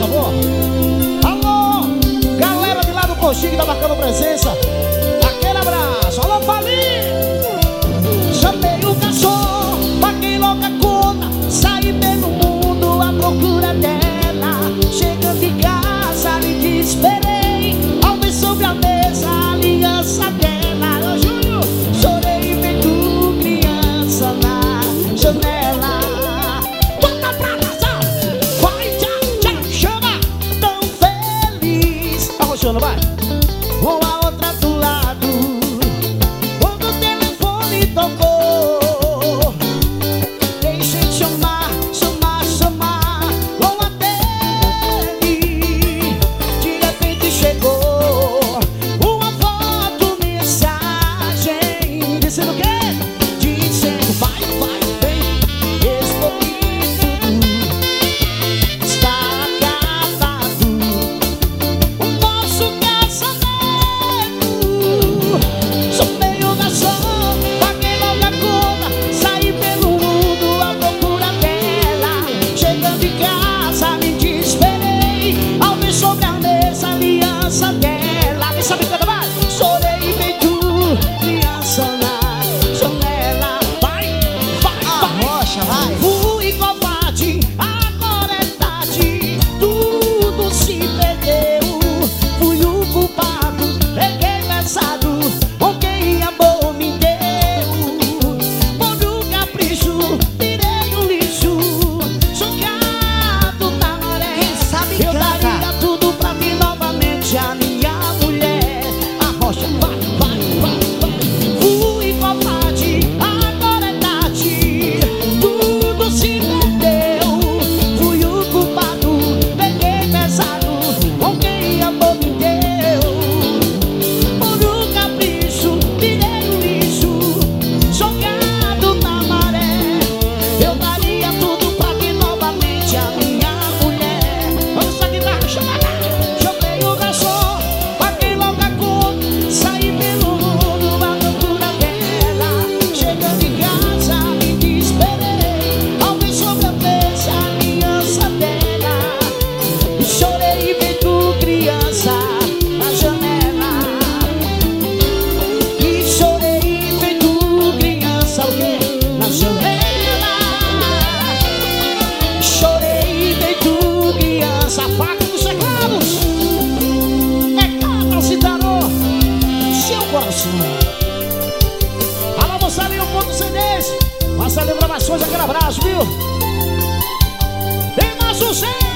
favor. Alô, galera de lá do Postinho que tá marcando presença. Aquele abraço. Alô, Palinho. Chamei o garçom, paguei logo a conta, saí pelo mundo à procura dela. Chegando em casa, lhe esperei, ao ver sobre a mesa a aliança dela. Ô Júnior, chorei feito criança na janela. Bota pra casa, vai, tchau, chama. Tão feliz. Tá roxando, vai. Com a outra do lado, quando o telefone tocou, deixei de chamar, com a dele. De repente chegou uma foto, mensagem, dizendo o quê? Dizendo vai, vem, escolhi tudo, está acabado o nosso casamento. Sou meio garçom, paguei logo a conta, saí pelo mundo à procura dela. Chegando em casa, me desesperei, ao ver sobre a mesa a aliança dela. Quem sabe canta mais? Chorei feito criança na janela. Vai, Arrocha, vai. fui covarde, agora é tarde, tudo se perdeu. Fui o culpado, peguei pesado, com quem amor me deu. Por um capricho, virei um lixo, jogado na maré. Quem sabe Eu canta. daria tudo pra ter novamente a minha mulher. Arrocha, vai. Fui covarde, agora é tarde, tudo se perdeu. Fui o culpado, peguei pesado, com quem amor me deu. Por um capricho, virei um lixo, jogado na maré. Eu daria tudo pra ter novamente a minha mulher. Vamos essa guitarra, chama lá. Chamei o garçom, paguei logo a conta, saí pelo mundo à procura dela. Chegando em casa, me desesperei, ao ver sobre a mesa a aliança dela. E chorei feito criança na janela. E chorei feito criança, o quê? Na janela. Chorei feito criança, faca dos secados. É cada citarô, seu coração. Alô, Marcelinho, ponto CDs. Marcelinho Gravações, aquele abraço, viu? Tem mais sucesso.